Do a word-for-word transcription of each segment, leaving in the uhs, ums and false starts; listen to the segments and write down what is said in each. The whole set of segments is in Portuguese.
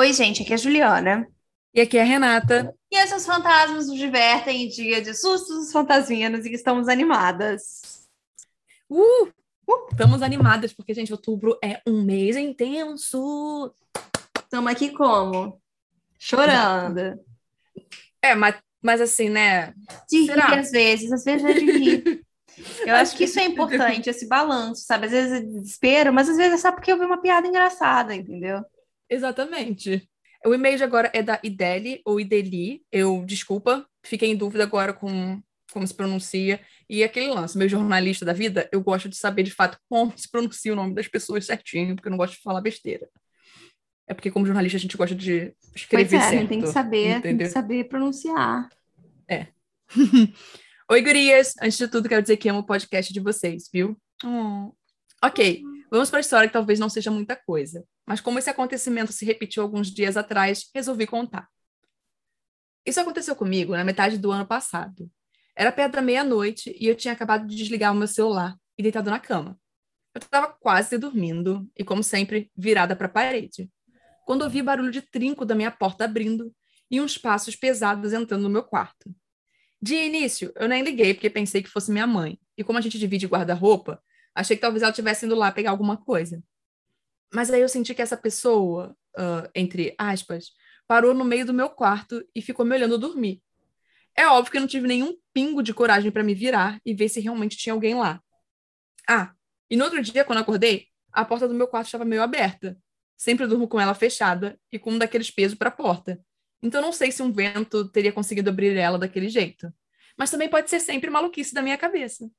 Oi, gente, aqui é a Juliana. E aqui é a Renata. E esses fantasmas nos divertem em dia de sustos fantasminos e estamos animadas. Uh! Estamos animadas, porque, gente, outubro é um mês intenso. Estamos aqui como? Já. Chorando. É, mas, mas assim, né? De rir Será? às vezes, às vezes é de rir. Eu acho Às que isso é vezes. importante, esse balanço, sabe? Às vezes é desespero, mas às vezes é só porque eu vi uma piada engraçada, entendeu? Exatamente. O e-mail de agora é da Ideli, ou Ideli. Eu, desculpa, fiquei em dúvida agora com como se pronuncia. E aquele lance, meu jornalista da vida, eu gosto de saber de fato como se pronuncia o nome das pessoas certinho, porque eu não gosto de falar besteira. É porque, como jornalista, a gente gosta de Pois escrever é, a gente tem que certo, saber, tem que entendeu? saber pronunciar. É. Oi, gurias! Antes de tudo, quero dizer que amo o podcast de vocês, viu? Hum. Ok, vamos para a história que talvez não seja muita coisa. Mas como esse acontecimento se repetiu alguns dias atrás, resolvi contar. Isso aconteceu comigo na metade do ano passado. Era perto da meia-noite e eu tinha acabado de desligar o meu celular e deitado na cama. Eu estava quase dormindo e, como sempre, virada para a parede, quando ouvi barulho de trinco da minha porta abrindo e uns passos pesados entrando no meu quarto. De início, eu nem liguei porque pensei que fosse minha mãe. E como a gente divide guarda-roupa, achei que talvez ela estivesse indo lá pegar alguma coisa. Mas aí eu senti que essa pessoa, uh, entre aspas, parou no meio do meu quarto e ficou me olhando dormir. É óbvio que eu não tive nenhum pingo de coragem para me virar e ver se realmente tinha alguém lá. Ah, e no outro dia, quando eu acordei, a porta do meu quarto estava meio aberta. Sempre eu durmo com ela fechada e com um daqueles pesos para a porta. Então não sei se um vento teria conseguido abrir ela daquele jeito. Mas também pode ser sempre maluquice da minha cabeça.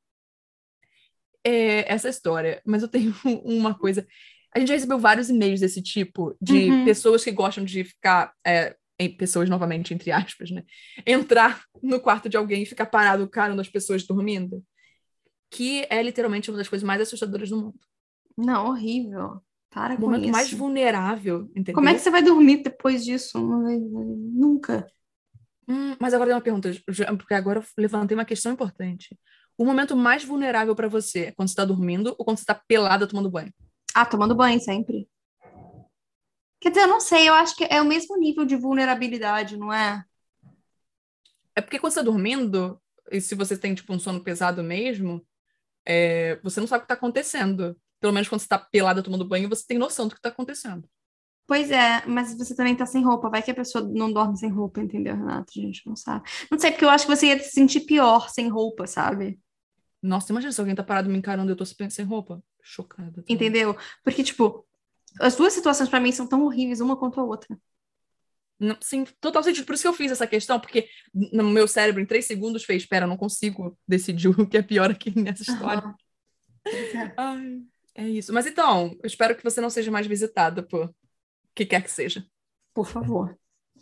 É essa história. Mas eu tenho uma coisa. A gente já recebeu vários e-mails desse tipo, de Uhum. pessoas que gostam de ficar. É, em pessoas, novamente, entre aspas, né? Entrar no quarto de alguém e ficar parado carando as pessoas dormindo. Que é literalmente uma das coisas mais assustadoras do mundo. Não, horrível. Para O com momento mais isso. vulnerável, Como é que entendeu? você vai dormir depois disso? Não vai- Nunca. Hum, mas agora tem uma pergunta, já- porque agora eu levantei uma questão importante. O momento mais vulnerável para você é quando você está dormindo ou quando você está pelada tomando banho? Ah, tomando banho sempre. Quer dizer, eu não sei, eu acho que é o mesmo nível de vulnerabilidade, não é? É porque quando você está dormindo, e se você tem tipo um sono pesado mesmo, é, você não sabe o que está acontecendo. Pelo menos quando você está pelada tomando banho, você tem noção do que está acontecendo. Pois é, mas você também tá sem roupa. Vai que a pessoa não dorme sem roupa, entendeu, Renato? A gente não sabe. Não sei, porque eu acho que você ia se sentir pior sem roupa, sabe? Nossa, imagina se alguém tá parado me encarando e eu tô sem roupa. Chocada também. Entendeu? Porque, tipo, as duas situações pra mim são tão horríveis, uma contra a outra. Não, sim, total sentido. Por isso que eu fiz essa questão, porque no meu cérebro, em três segundos, fez: espera, eu não consigo decidir o que é pior aqui nessa história. Aham. Pois é. Ai, é isso. Mas então, eu espero que você não seja mais visitada por que quer que seja. Por favor.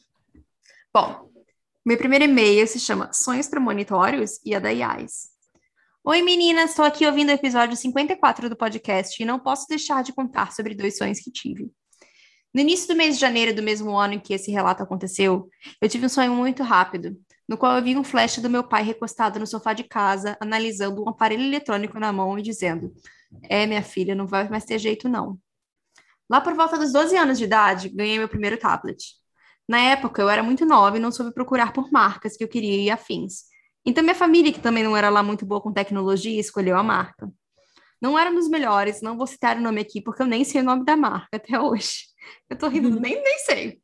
Bom, meu primeiro e-mail se chama Sonhos Premonitórios e é da Yas. Oi, meninas, estou aqui ouvindo o episódio cinquenta e quatro do podcast e não posso deixar de contar sobre dois sonhos que tive. No início do mês de janeiro do mesmo ano em que esse relato aconteceu, eu tive um sonho muito rápido, no qual eu vi um flash do meu pai recostado no sofá de casa, analisando um aparelho eletrônico na mão e dizendo: É, minha filha, não vai mais ter jeito, não. Lá por volta dos doze anos de idade, ganhei meu primeiro tablet. Na época, eu era muito nova e não soube procurar por marcas que eu queria e afins. Então, minha família, que também não era lá muito boa com tecnologia, escolheu a marca. Não era um dos melhores, não vou citar o nome aqui, porque eu nem sei o nome da marca até hoje. Eu tô rindo, nem, nem sei.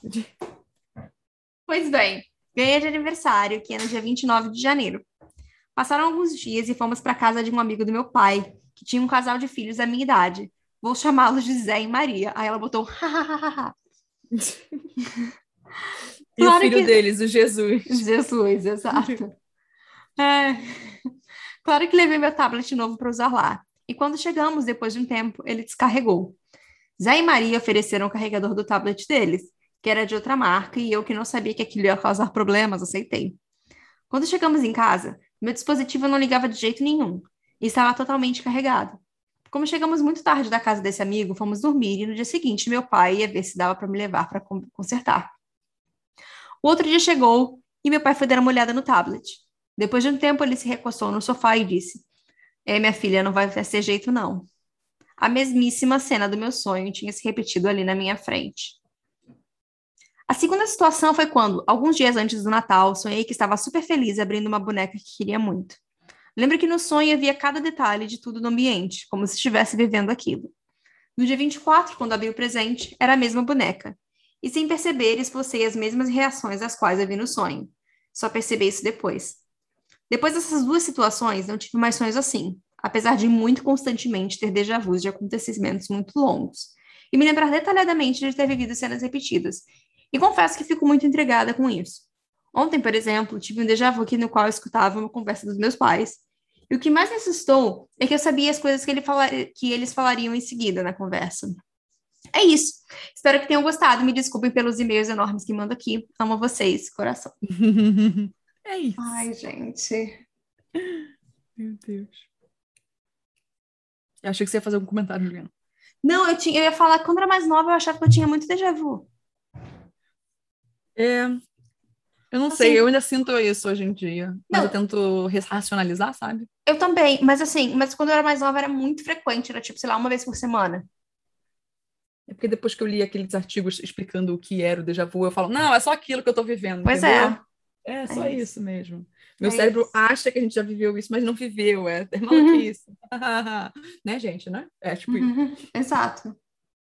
Pois bem, ganhei de aniversário, que é no dia vinte e nove de janeiro. Passaram alguns dias e fomos para casa de um amigo do meu pai, que tinha um casal de filhos da minha idade. Vou chamá-los de Zé e Maria. Aí ela botou, hahaha. E o Claro filho que. deles, o Jesus. Jesus, exato. É. Claro que levei meu tablet novo para usar lá. E quando chegamos, depois de um tempo, ele descarregou. Zé e Maria ofereceram o carregador do tablet deles, que era de outra marca, e eu, que não sabia que aquilo ia causar problemas, aceitei. Quando chegamos em casa, meu dispositivo não ligava de jeito nenhum e estava totalmente carregado. Como chegamos muito tarde da casa desse amigo, fomos dormir e no dia seguinte meu pai ia ver se dava para me levar para consertar. O outro dia chegou e meu pai foi dar uma olhada no tablet. Depois de um tempo, ele se recostou no sofá e disse: É, minha filha, não vai ter jeito não. A mesmíssima cena do meu sonho tinha se repetido ali na minha frente. A segunda situação foi quando, alguns dias antes do Natal, sonhei que estava super feliz abrindo uma boneca que queria muito. Lembro que no sonho eu via cada detalhe de tudo no ambiente, como se estivesse vivendo aquilo. No dia vinte e quatro, quando abri o presente, era a mesma boneca. E sem perceber, esbocei as mesmas reações às quais eu vi no sonho. Só percebi isso depois. Depois dessas duas situações, não tive mais sonhos assim, apesar de muito constantemente ter déjà vus de acontecimentos muito longos, e me lembrar detalhadamente de ter vivido cenas repetidas. E confesso que fico muito intrigada com isso. Ontem, por exemplo, tive um déjà vu aqui no qual eu escutava uma conversa dos meus pais, e o que mais me assustou é que eu sabia as coisas que, ele falar... que eles falariam em seguida na conversa. É isso. Espero que tenham gostado. Me desculpem pelos e-mails enormes que mando aqui. Amo vocês, coração. É isso. Ai, gente. Meu Deus. Eu achei que você ia fazer algum comentário, Juliana. Não, eu, tinha, eu ia falar que quando era mais nova eu achava que eu tinha muito déjà vu. É, eu não Assim, sei, eu ainda sinto isso hoje em dia. Mas não, eu tento racionalizar, sabe? eu também, mas assim, mas quando eu era mais nova era muito frequente, era tipo, sei lá, uma vez por semana. É porque depois que eu li aqueles artigos explicando o que era o déjà vu, eu falo, não, é só aquilo que eu tô vivendo, Pois entendeu? é, É só é isso. isso mesmo. Meu É cérebro isso. acha que a gente já viveu isso, mas não viveu. É, é Uhum, maluquice. Né, gente, né? É tipo isso. uhum, exato.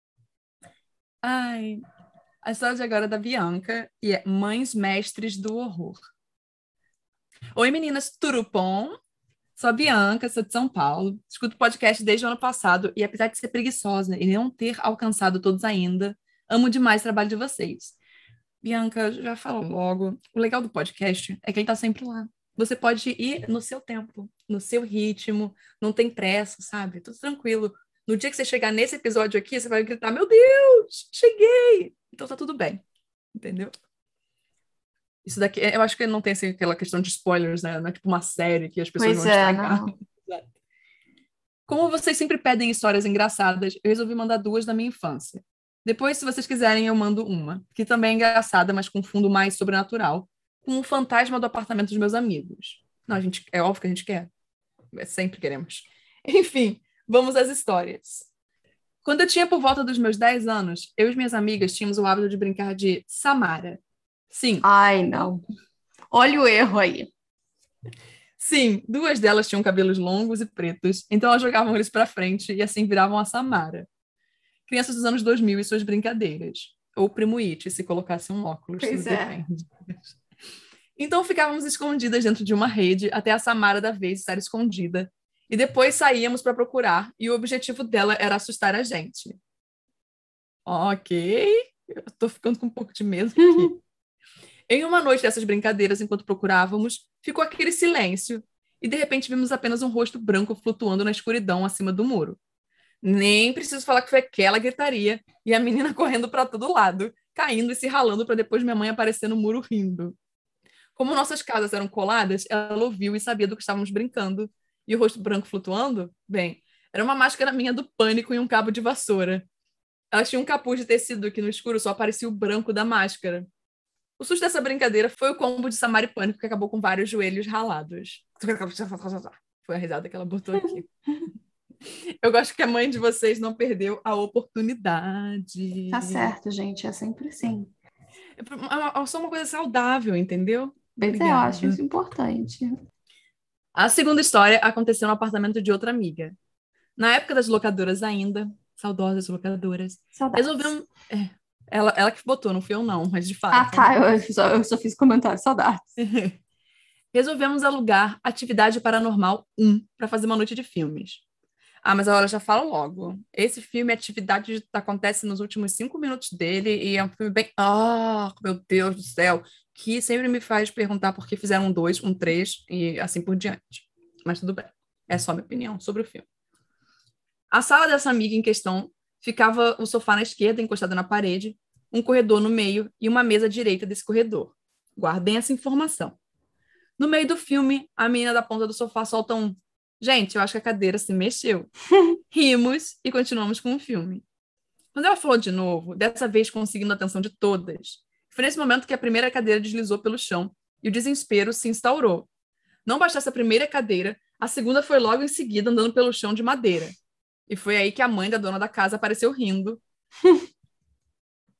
Ai, a história de agora é da Bianca e é Mães Mestres do Horror. Oi, meninas, tudo bom? Sou a Bianca, sou de São Paulo. Escuto podcast desde o ano passado e, apesar de ser preguiçosa e não ter alcançado todos ainda, amo demais o trabalho de vocês. Bianca, já falo logo. O legal do podcast é que ele tá sempre lá. Você pode ir no seu tempo, no seu ritmo, não tem pressa, sabe? Tudo tranquilo. No dia que você chegar nesse episódio aqui, você vai gritar: Meu Deus, cheguei! Então tá tudo bem, entendeu? Isso daqui, eu acho que não tem assim, aquela questão de spoilers, né? Não é tipo uma série que as pessoas Pois vão é, estragar. não. Como vocês sempre pedem histórias engraçadas, eu resolvi mandar duas da minha infância. Depois, se vocês quiserem, eu mando uma, que também é engraçada, mas com fundo mais sobrenatural, com o fantasma do apartamento dos meus amigos. Não, a gente, é óbvio que a gente quer. É, sempre queremos. Enfim, vamos às histórias. Quando eu tinha por volta dos meus dez anos, eu e minhas amigas tínhamos o hábito de brincar de Samara. Sim, Ai, não. Olha o erro aí. sim, duas delas tinham cabelos longos e pretos, então elas jogavam eles para frente e assim viravam a Samara. Crianças dos anos dois mil e suas brincadeiras. Ou Primo It, se colocasse um óculos, tudo Pois é. depende. Então ficávamos escondidas dentro de uma rede até a Samara da vez estar escondida. E depois saíamos para procurar, e o objetivo dela era assustar a gente. Ok, eu tô ficando com um pouco de medo aqui. Em uma noite dessas brincadeiras, enquanto procurávamos, ficou aquele silêncio, e de repente vimos apenas um rosto branco flutuando na escuridão acima do muro. Nem preciso falar que foi aquela gritaria e a menina correndo para todo lado, caindo e se ralando para depois minha mãe aparecer no muro rindo. Como nossas casas eram coladas, ela ouviu e sabia do que estávamos brincando. E o rosto branco flutuando? Bem, era uma máscara minha do pânico e um cabo de vassoura. Ela tinha um capuz de tecido que no escuro só aparecia o branco da máscara. O susto dessa brincadeira foi o combo de Samara e Pânico que acabou com vários joelhos ralados. Foi a risada que ela botou aqui. Eu gosto que a mãe de vocês não perdeu a oportunidade. Tá certo, gente. É sempre assim. É só uma coisa saudável, entendeu? Pois é, eu acho Obrigada. isso importante. A segunda história aconteceu no apartamento de outra amiga. Na época das locadoras ainda, saudosas locadoras, Saudades. resolvemos... É, ela, ela que botou, não fui eu não, mas de Ah, fato, tá. né? Eu só, eu só fiz comentário. Saudades. Resolvemos alugar Atividade Paranormal um para fazer uma noite de filmes. Ah, mas agora já falo logo. Esse filme, a atividade acontece nos últimos cinco minutos dele e é um filme bem. Ah, meu Deus do céu! Que sempre me faz perguntar por que fizeram um dois, um três e assim por diante. Mas tudo bem. É só minha opinião sobre o filme. A sala dessa amiga em questão ficava o sofá na esquerda, encostado na parede, um corredor no meio e uma mesa à direita desse corredor. Guardem essa informação. No meio do filme, a menina da ponta do sofá solta um: Gente, eu acho que a cadeira se mexeu. Rimos e continuamos com o filme. Quando ela falou de novo, dessa vez conseguindo a atenção de todas, foi nesse momento que a primeira cadeira deslizou pelo chão e o desespero se instaurou. Não bastasse a primeira cadeira, a segunda foi logo em seguida andando pelo chão de madeira. E foi aí que a mãe da dona da casa apareceu rindo.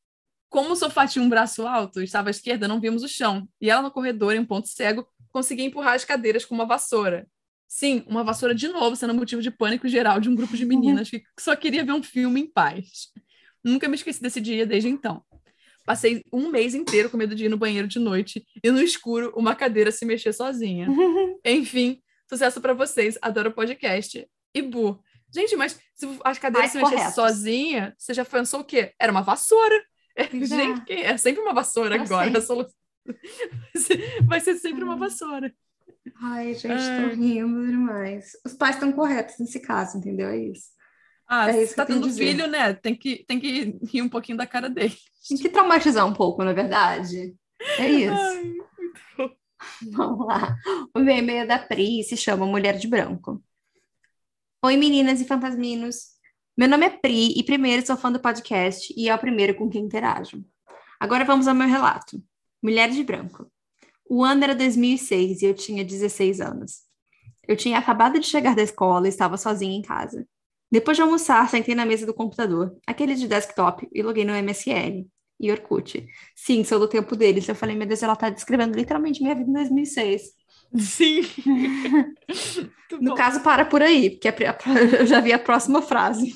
Como o sofá tinha um braço alto, estava à esquerda, não vimos o chão. E ela no corredor, em um ponto cego, conseguia empurrar as cadeiras com uma vassoura. Sim, uma vassoura de novo, sendo motivo de pânico geral de um grupo de meninas que só queria ver um filme em paz. Nunca me esqueci desse dia desde então. Passei um mês inteiro com medo de ir no banheiro de noite e no escuro uma cadeira se mexer sozinha. Enfim, sucesso para vocês. Adoro o podcast. E Bu. Gente, mas se as cadeiras Mais se mexessem corretos. sozinha, você já pensou o quê? Era uma vassoura. Pois é. Gente, que- é sempre uma vassoura Pra agora. A sempre. solução vai ser- vai ser sempre uma vassoura. Ai, gente, tô Ai. rindo demais. Os pais estão corretos nesse caso, entendeu? É isso. Ah, É se isso que tá eu tenho a tendo dizer. filho, né? Tem que, tem que rir um pouquinho da cara dele. Tem que traumatizar um pouco, na verdade. É isso. Ai, muito bom. Vamos lá. O meu e-mail é da Pri e se chama Mulher de Branco. Oi, meninas e fantasminos. Meu nome é Pri e primeiro sou fã do podcast e é o primeiro com quem interajo. Agora vamos ao meu relato. Mulher de Branco. O ano era dois mil e seis e eu tinha dezesseis anos. Eu tinha acabado de chegar da escola e estava sozinha em casa. Depois de almoçar, sentei na mesa do computador, aquele de desktop, e loguei no M S N e Orkut. Sim, sou do tempo deles. Eu falei, meu Deus, ela está descrevendo literalmente minha vida em dois mil e seis. Sim. Muito No bom. caso, para por aí, porque a- a- eu já vi a próxima frase.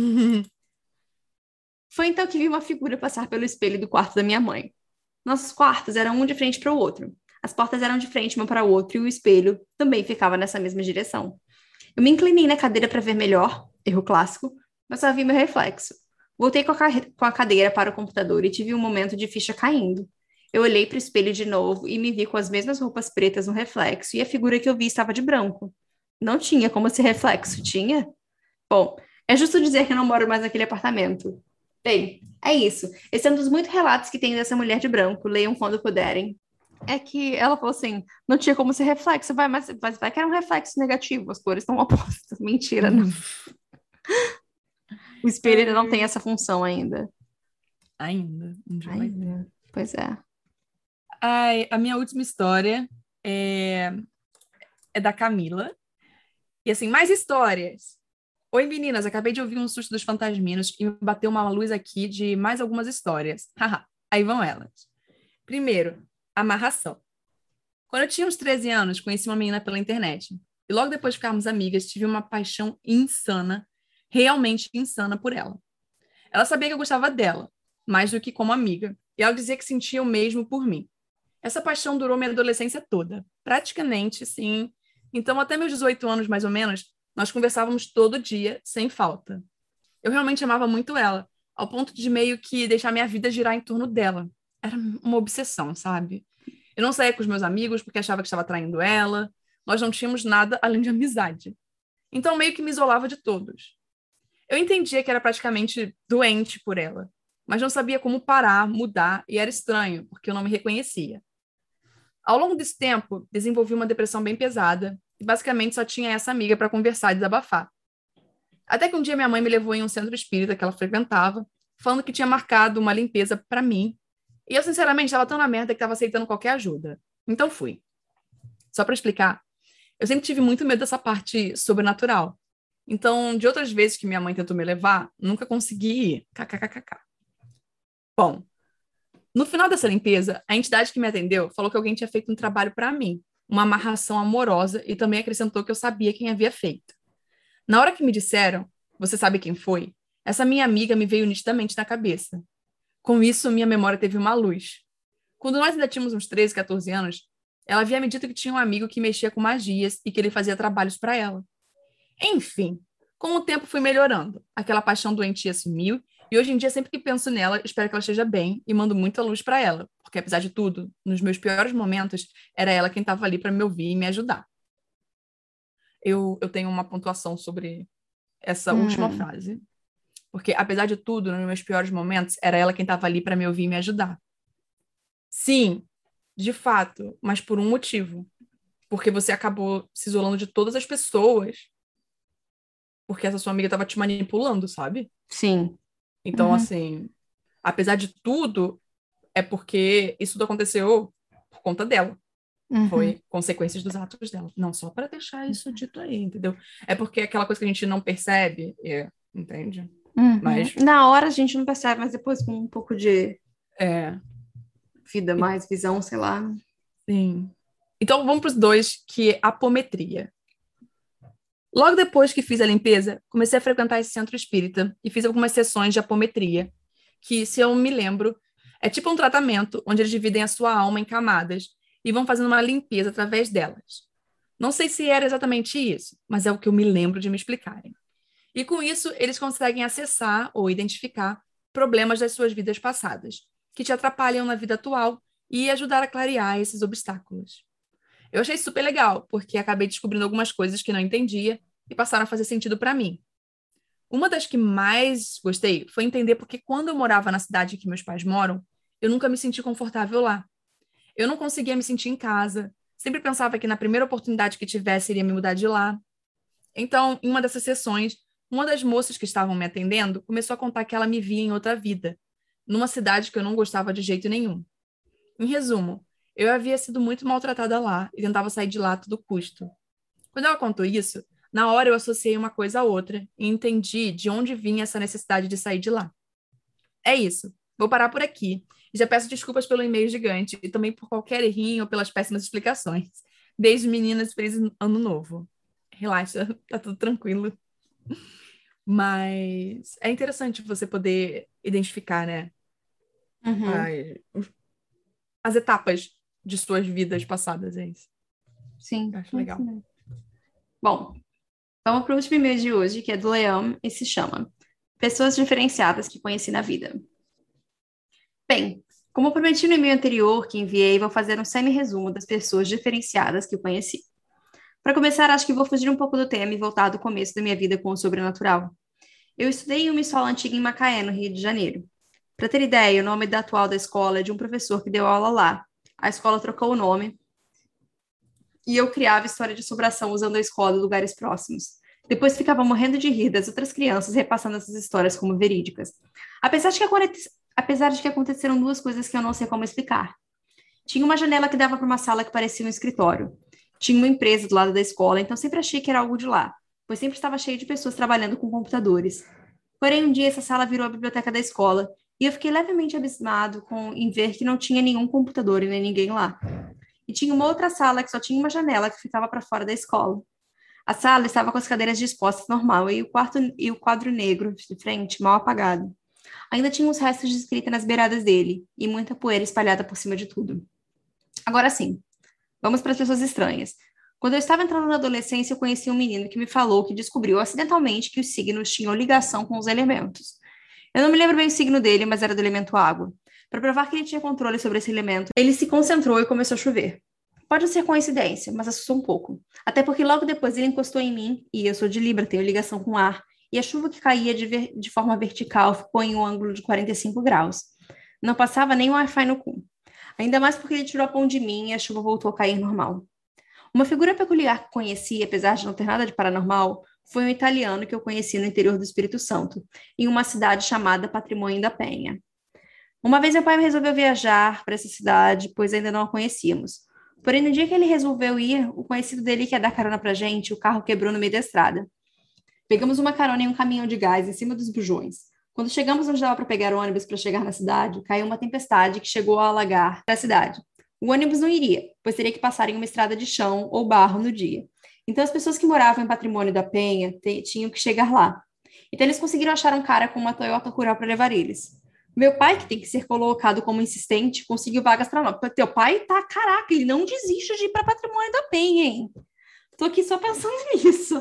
Foi então que vi uma figura passar pelo espelho do quarto da minha mãe. Nossos quartos eram um de frente para o outro. As portas eram de frente uma para o outro e o espelho também ficava nessa mesma direção. Eu me inclinei na cadeira para ver melhor, erro clássico, mas só vi meu reflexo. Voltei com a, carre- com a cadeira para o computador e tive um momento de ficha caindo. Eu olhei para o espelho de novo e me vi com as mesmas roupas pretas no reflexo e a figura que eu vi estava de branco. Não tinha como esse reflexo, tinha? Bom, é justo dizer que eu não moro mais naquele apartamento. Bem, é isso. Esse é um dos muitos relatos que tenho dessa mulher de branco. Leiam quando puderem. É que ela falou assim, não tinha como ser reflexo, vai, mas, mas vai que era um reflexo negativo, as cores estão opostas. Mentira, não. O espelho ainda não tem essa função ainda. Ainda. Um dia vai ter. Ainda. Pois é. Ai, a minha última história é... é da Camila. E assim, mais histórias. Oi, meninas, acabei de ouvir um susto dos fantasminos e me bateu uma luz aqui de mais algumas histórias. Haha, aí vão elas. Primeiro, amarração. Quando eu tinha uns treze anos, conheci uma menina pela internet. E logo depois de ficarmos amigas, tive uma paixão insana, realmente insana por ela. Ela sabia que eu gostava dela, mais do que como amiga, e ela dizia que sentia o mesmo por mim. Essa paixão durou minha adolescência toda, praticamente, sim. Então, até meus dezoito anos, mais ou menos, nós conversávamos todo dia, sem falta. Eu realmente amava muito ela, ao ponto de meio que deixar minha vida girar em torno dela. Era uma obsessão, sabe? Eu não saía com os meus amigos porque achava que estava traindo ela. Nós não tínhamos nada além de amizade. Então, meio que me isolava de todos. Eu entendia que era praticamente doente por ela, mas não sabia como parar, mudar, e era estranho, porque eu não me reconhecia. Ao longo desse tempo, desenvolvi uma depressão bem pesada e basicamente só tinha essa amiga para conversar e desabafar. Até que um dia minha mãe me levou em um centro espírita que ela frequentava, falando que tinha marcado uma limpeza para mim. E eu, sinceramente, estava tão na merda que estava aceitando qualquer ajuda. Então fui. Só para explicar, eu sempre tive muito medo dessa parte sobrenatural. Então, de outras vezes que minha mãe tentou me levar, nunca consegui ir. KKKK. Bom, no final dessa limpeza, a entidade que me atendeu falou que alguém tinha feito um trabalho para mim, uma amarração amorosa, e também acrescentou que eu sabia quem havia feito. Na hora que me disseram, você sabe quem foi? Essa minha amiga me veio nitidamente na cabeça. Com isso, minha memória teve uma luz. Quando nós ainda tínhamos uns treze, catorze anos, ela havia me dito que tinha um amigo que mexia com magias e que ele fazia trabalhos para ela. Enfim, com o tempo fui melhorando. Aquela paixão doentia sumiu e hoje em dia, sempre que penso nela, espero que ela esteja bem e mando muita luz para ela, porque apesar de tudo, nos meus piores momentos, era ela quem estava ali para me ouvir e me ajudar. Eu, eu tenho uma pontuação sobre essa Hum. última frase. Porque, apesar de tudo, nos meus piores momentos, era ela quem estava ali para me ouvir e me ajudar. Sim, de fato, mas por um motivo. Porque você acabou se isolando de todas as pessoas. Porque essa sua amiga estava te manipulando, sabe? Sim. Então, Uhum. assim, apesar de tudo, é porque isso tudo aconteceu por conta dela. Uhum. Foi consequências dos atos dela. Não, só para deixar isso dito aí, entendeu? É porque é aquela coisa que a gente não percebe, é, entende? Uhum. Mas, Na hora a gente não percebe, mas depois com um pouco de É, Vida mais, visão, sei lá. sim. Então vamos para os dois, que é apometria. Logo depois que fiz a limpeza, comecei a frequentar esse centro espírita e fiz algumas sessões de apometria, que, se eu me lembro, é tipo um tratamento onde eles dividem a sua alma em camadas e vão fazendo uma limpeza através delas. Não sei se era exatamente isso, mas é o que eu me lembro de me explicarem. E com isso, eles conseguem acessar ou identificar problemas das suas vidas passadas, que te atrapalham na vida atual e ajudar a clarear esses obstáculos. Eu achei super legal, porque acabei descobrindo algumas coisas que não entendia e passaram a fazer sentido para mim. Uma das que mais gostei foi entender porque quando eu morava na cidade que meus pais moram, eu nunca me senti confortável lá. Eu não conseguia me sentir em casa, sempre pensava que na primeira oportunidade que tivesse iria me mudar de lá. Então, em uma dessas sessões, uma das moças que estavam me atendendo começou a contar que ela me via em outra vida, numa cidade que eu não gostava de jeito nenhum. Em resumo, eu havia sido muito maltratada lá e tentava sair de lá a todo custo. Quando ela contou isso, na hora eu associei uma coisa a outra e entendi de onde vinha essa necessidade de sair de lá. É isso. Vou parar por aqui. E já peço desculpas pelo e-mail gigante e também por qualquer errinho ou pelas péssimas explicações. Beijo, meninas. Feliz ano novo. Relaxa, tá tudo tranquilo. Mas é interessante você poder identificar, né, Uhum. as, as etapas de suas vidas passadas, é isso. Sim, Eu acho é legal. isso mesmo. Bom, vamos para o último e-mail de hoje, que é do Leão e se chama Pessoas Diferenciadas que Conheci na Vida. Bem, como prometi no e-mail anterior que enviei, vou fazer um semi-resumo das pessoas diferenciadas que eu conheci. Para começar, acho que vou fugir um pouco do tema e voltar do começo da minha vida com o sobrenatural. Eu estudei em uma escola antiga em Macaé, no Rio de Janeiro. Para ter ideia, o nome da atual da escola é de um professor que deu aula lá. A escola trocou o nome e eu criava história de assombração usando a escola em lugares próximos. Depois ficava morrendo de rir das outras crianças repassando essas histórias como verídicas. Apesar de que, aconte... Apesar de que aconteceram duas coisas que eu não sei como explicar. Tinha uma janela que dava para uma sala que parecia um escritório. Tinha uma empresa do lado da escola, então sempre achei que era algo de lá, pois sempre estava cheio de pessoas trabalhando com computadores. Porém, um dia essa sala virou a biblioteca da escola e eu fiquei levemente abismado com, em ver que não tinha nenhum computador e nem ninguém lá. E tinha uma outra sala que só tinha uma janela que ficava para fora da escola. A sala estava com as cadeiras dispostas normal e o, quarto, e o quadro negro de frente mal apagado. Ainda tinha uns restos de escrita nas beiradas dele e muita poeira espalhada por cima de tudo. Agora sim, vamos para as pessoas estranhas. Quando eu estava entrando na adolescência, eu conheci um menino que me falou que descobriu acidentalmente que os signos tinham ligação com os elementos. Eu não me lembro bem o signo dele, mas era do elemento água. Para provar que ele tinha controle sobre esse elemento, ele se concentrou e começou a chover. Pode ser coincidência, mas assustou um pouco. Até porque logo depois ele encostou em mim, e eu sou de Libra, tenho ligação com ar, e a chuva que caía de, ver... de forma vertical ficou em um ângulo de quarenta e cinco graus. Não passava nem o Wi-Fi no cu. Ainda mais porque ele tirou a pão de mim e a chuva voltou a cair normal. Uma figura peculiar que conheci, apesar de não ter nada de paranormal, foi um italiano que eu conheci no interior do Espírito Santo, em uma cidade chamada Patrimônio da Penha. Uma vez meu pai resolveu viajar para essa cidade, pois ainda não a conhecíamos. Porém, no dia que ele resolveu ir, o conhecido dele que ia dar carona pra gente, o carro quebrou no meio da estrada. Pegamos uma carona em um caminhão de gás em cima dos bujões. Quando chegamos onde dava para pegar o ônibus para chegar na cidade, caiu uma tempestade que chegou a alagar a cidade. O ônibus não iria, pois teria que passar em uma estrada de chão ou barro no dia. Então, as pessoas que moravam em Patrimônio da Penha tinham que chegar lá. Então, eles conseguiram achar um cara com uma Toyota Corolla para levar eles. Meu pai, que tem que ser colocado como insistente, conseguiu vagas para nós. Teu pai tá, caraca, ele não desiste de ir para Patrimônio da Penha, hein? Tô aqui só pensando nisso.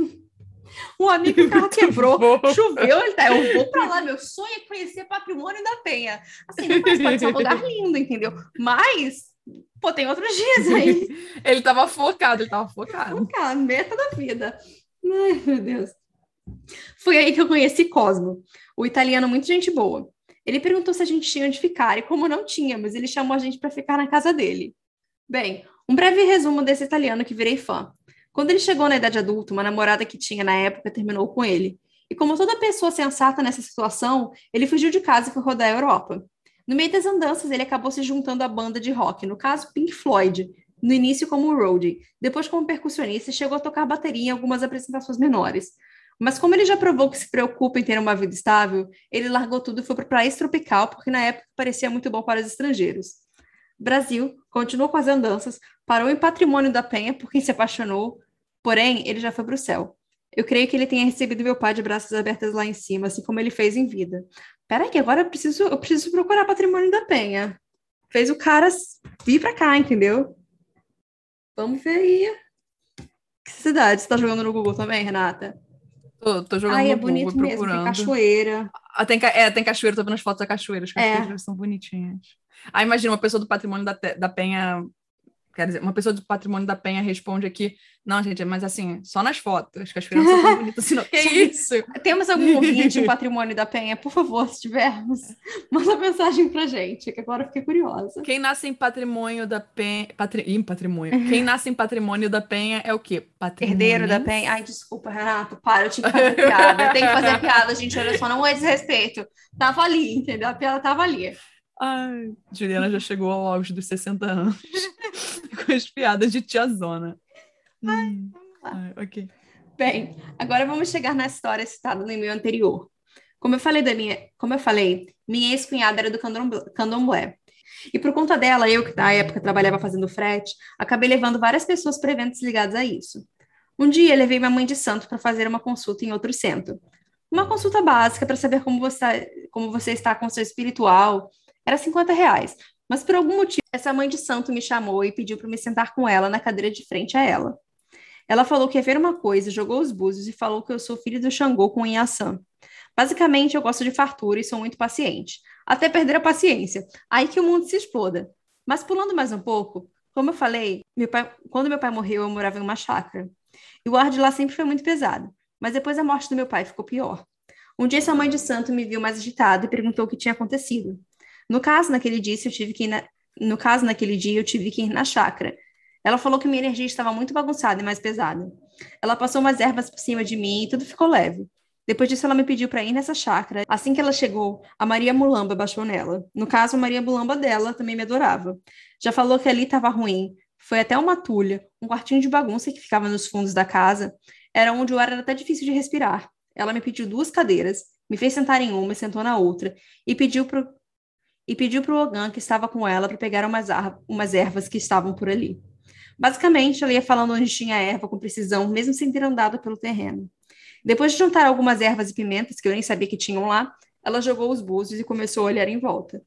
Um amigo, o carro quebrou, bom. Choveu, ele tá, eu vou pra lá, meu sonho é conhecer Patrimônio da Penha. Assim, não parece, pode ser um lugar lindo, entendeu? Mas, pô, tem outros dias aí. Ele tava focado, ele tava focado. Focado, meta da vida. Ai, meu Deus. Foi aí que eu conheci Cosmo, o italiano muito gente boa. Ele perguntou se a gente tinha onde ficar, e como não tínhamos, ele chamou a gente para ficar na casa dele. Bem, um breve resumo desse italiano que virei fã. Quando ele chegou na idade adulta, uma namorada que tinha na época terminou com ele. E como toda pessoa sensata nessa situação, ele fugiu de casa e foi rodar a Europa. No meio das andanças, ele acabou se juntando à banda de rock, no caso Pink Floyd, no início como roadie, depois como percussionista e chegou a tocar bateria em algumas apresentações menores. Mas como ele já provou que se preocupa em ter uma vida estável, ele largou tudo e foi para o país tropical, porque na época parecia muito bom para os estrangeiros. Brasil, continuou com as andanças, parou em Patrimônio da Penha por quem se apaixonou, porém, ele já foi para o céu. Eu creio que ele tenha recebido meu pai de braços abertos lá em cima, assim como ele fez em vida. Peraí, que agora eu preciso, eu preciso procurar Patrimônio da Penha. Fez o cara vir pra cá, entendeu? Vamos ver aí. Que cidade? Você tá jogando no Google também, Renata? Tô, tô jogando Ai, é no Google, bonito mesmo, tem procurando. cachoeira. Ah, tem, ca- é, tem cachoeira, tô vendo as fotos da cachoeira. As cachoeiras É. são bonitinhas. Ah, imagina, uma pessoa do patrimônio da, Te- da Penha. Quer dizer, uma pessoa do patrimônio da Penha responde aqui: não, gente, mas assim, só nas fotos. As cachoeiras não são tão bonitas assim, não. Que isso? Temos algum ouvinte em Patrimônio da Penha? Por favor, se tivermos, manda mensagem pra gente, que agora eu fiquei curiosa. Quem nasce em patrimônio da Penha. Patri... Ih, patrimônio. Quem nasce em patrimônio da Penha é o quê? Herdeiro da Penha. Ai, Patrimoniense? desculpa, Renato, para, eu tinha que fazer piada. Tem que fazer piada, gente, olha só, não é desrespeito. Tava ali, entendeu? A piada tava ali. Ai, Juliana já chegou ao auge dos sessenta anos com as piadas de tiazona. Hum. Ai, ok. Bem, agora vamos chegar na história citada no e-mail anterior. Como eu falei da minha, como eu falei, minha ex-cunhada era do candomblé. candomblé. E por conta dela, eu que na época trabalhava fazendo frete, acabei levando várias pessoas para eventos ligados a isso. Um dia, levei minha mãe de santo para fazer uma consulta em outro centro. Uma consulta básica para saber como você, como você está com seu espiritual. Era cinquenta reais. Mas por algum motivo, essa mãe de santo me chamou e pediu para me sentar com ela na cadeira de frente a ela. Ela falou que ia ver uma coisa, jogou os búzios e falou que eu sou filho do Xangô com Inhaçã. Basicamente, eu gosto de fartura e sou muito paciente. Até perder a paciência. Aí que o mundo se exploda. Mas pulando mais um pouco, como eu falei, meu pai, quando meu pai morreu, eu morava em uma chácara. E o ar de lá sempre foi muito pesado. Mas depois da morte do meu pai, ficou pior. Um dia, sua mãe de santo me viu mais agitado e perguntou o que tinha acontecido. No caso, naquele dia, eu tive que ir na... no caso, naquele dia, eu tive que ir na chácara. Ela falou que minha energia estava muito bagunçada e mais pesada. Ela passou umas ervas por cima de mim e tudo ficou leve. Depois disso, ela me pediu para ir nessa chácara. Assim que ela chegou, a Maria Mulamba baixou nela. No caso, a Maria Mulamba dela também me adorava. Já falou que ali estava ruim. Foi até uma tulha, um quartinho de bagunça que ficava nos fundos da casa. Era onde o ar era até difícil de respirar. Ela me pediu duas cadeiras, me fez sentar em uma e sentou na outra, e pediu pro e pediu para o Ogan que estava com ela para pegar umas, umas ervas que estavam por ali. Basicamente, ela ia falando onde tinha erva com precisão, mesmo sem ter andado pelo terreno. Depois de juntar algumas ervas e pimentas, que eu nem sabia que tinham lá, ela jogou os búzios e começou a olhar em volta.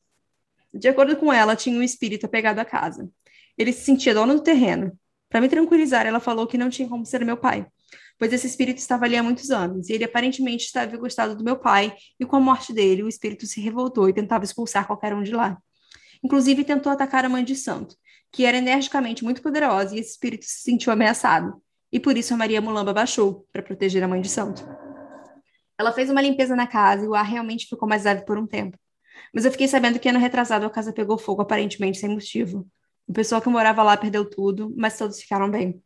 De acordo com ela, tinha um espírito apegado à casa. Ele se sentia dono do terreno. Para me tranquilizar, ela falou que não tinha como ser meu pai, pois esse espírito estava ali há muitos anos, e ele aparentemente estava gostado do meu pai, e com a morte dele, o espírito se revoltou e tentava expulsar qualquer um de lá. Inclusive, tentou atacar a mãe de santo, que era energicamente muito poderosa, e esse espírito se sentiu ameaçado. E por isso a Maria Mulamba baixou, para proteger a mãe de santo. Ela fez uma limpeza na casa e o ar realmente ficou mais leve por um tempo. Mas eu fiquei sabendo que ano retrasado a casa pegou fogo, aparentemente sem motivo. O pessoal que morava lá perdeu tudo, mas todos ficaram bem.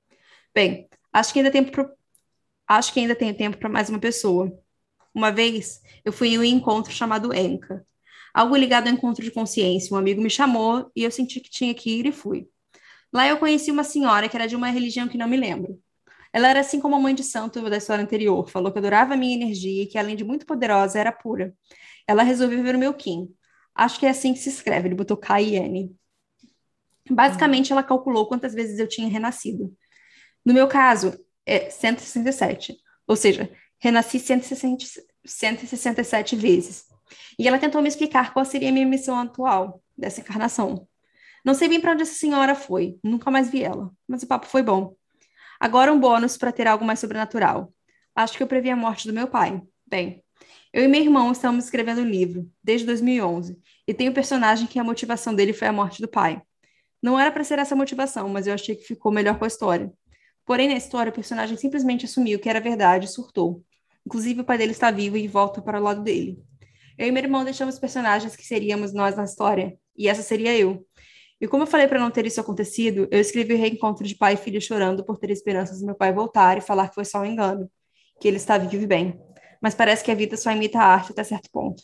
Bem, acho que ainda tem pro... acho que ainda tenho tempo para mais uma pessoa. Uma vez, eu fui em um encontro chamado Enca. Algo ligado ao encontro de consciência. Um amigo me chamou e eu senti que tinha que ir e fui. Lá eu conheci uma senhora que era de uma religião que não me lembro. Ela era assim como a mãe de santo da história anterior, falou que adorava a minha energia e que, além de muito poderosa, era pura. Ela resolveu ver o meu Kim. Acho que é assim que se escreve, ele botou K I N. Basicamente, ela calculou quantas vezes eu tinha renascido. No meu caso, é cento e sessenta e sete. Ou seja, renasci cento e sessenta, cento e sessenta e sete vezes. E ela tentou me explicar qual seria a minha missão atual dessa encarnação. Não sei bem para onde essa senhora foi, nunca mais vi ela, mas o papo foi bom. Agora um bônus para ter algo mais sobrenatural. Acho que eu previ a morte do meu pai. Bem, eu e meu irmão estamos escrevendo um livro, desde dois mil e onze, e tem um personagem que a motivação dele foi a morte do pai. Não era para ser essa motivação, mas eu achei que ficou melhor com a história. Porém, na história, o personagem simplesmente assumiu que era verdade e surtou. Inclusive, o pai dele está vivo e volta para o lado dele. Eu e meu irmão deixamos personagens que seríamos nós na história, e essa seria eu. E como eu falei para não ter isso acontecido, eu escrevi o reencontro de pai e filho chorando por ter esperanças do meu pai voltar e falar que foi só um engano, que ele está vivo e bem. Mas parece que a vida só imita a arte até certo ponto.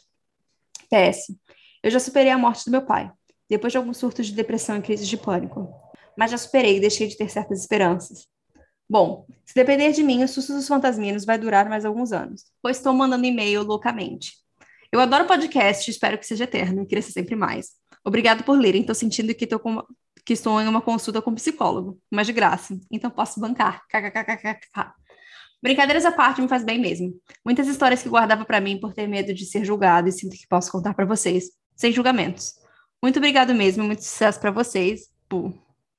P S. Eu já superei a morte do meu pai, depois de alguns surtos de depressão e crises de pânico. Mas já superei e deixei de ter certas esperanças. Bom, se depender de mim, o susto dos fantasminos vai durar mais alguns anos, pois estou mandando e-mail loucamente. Eu adoro podcast, espero que seja eterno e cresça sempre mais. Obrigado por lerem, estou sentindo que, tô com... que estou em uma consulta com um psicólogo, mas de graça, então posso bancar. Kkkkkk. Brincadeiras à parte me faz bem mesmo. Muitas histórias que guardava para mim por ter medo de ser julgado e sinto que posso contar para vocês, sem julgamentos. Muito obrigado mesmo, muito sucesso para vocês. Pô.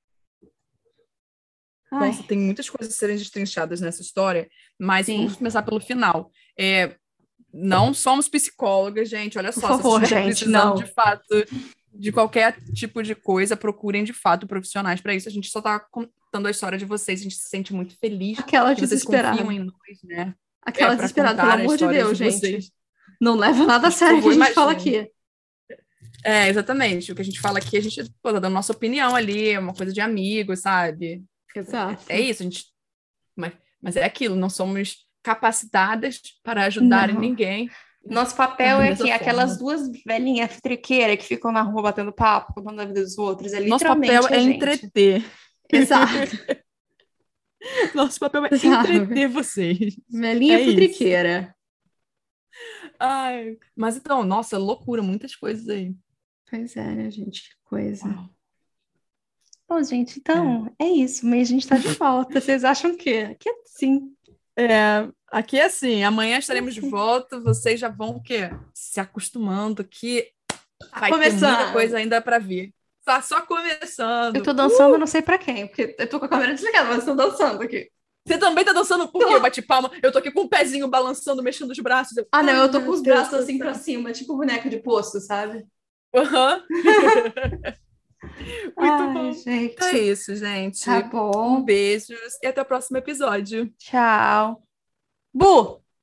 Nossa, tem muitas coisas a serem destrinchadas nessa história, mas Sim. vamos começar pelo final. É, não somos psicólogas, gente, olha só, Por favor, se vocês estiverem gente, precisando não. de fato de qualquer tipo de coisa, procurem de fato profissionais para isso. A gente só está contando a história de vocês, a gente se sente muito feliz Aquela que vocês desesperada. confiam em nós, né? Aquela É, pra desesperada, pelo contar a amor de história Deus, de gente. vocês. Não leva nada a Mas, por sério o que a favor, gente fala imagine. aqui. É, exatamente. O que a gente fala aqui, a gente pô, tá dando nossa opinião ali, é uma coisa de amigo, sabe? Exato. É isso, a gente. Mas, mas é aquilo, não somos capacitadas para ajudar Não. ninguém. Nosso papel é Dessa que aquelas forma. duas velhinhas triqueiras que ficam na rua batendo papo, contando a vida dos outros. É Nosso literalmente papel a é gente. entreter. Exato. Nosso papel é Sabe? entreter vocês. Velhinha É isso. futriqueira. Ai, mas então, nossa, loucura, muitas coisas aí. Pois é, né, gente? Que coisa. Uau. Bom, gente, então, é, isso. Mas a gente tá de volta. Vocês acham o quê? Que sim. É, aqui é assim, amanhã estaremos de volta, vocês já vão o quê? Se acostumando que vai Começando. ter muita coisa ainda para vir. Tá só começando. Eu tô dançando, não sei pra quem, porque eu tô com a câmera desligada, mas eu tô dançando aqui. Você também tá dançando por quê? Bate palma. Eu tô aqui com o pezinho balançando, mexendo os braços. Eu... Ah, não, eu tô Ai, com os meu braços Deus assim do pra céu. cima, tipo boneco de poço, sabe? Aham. Muito Ai, bom. gente. Então é isso, gente. Tá bom. Um beijo e até o próximo episódio. Tchau. Bu!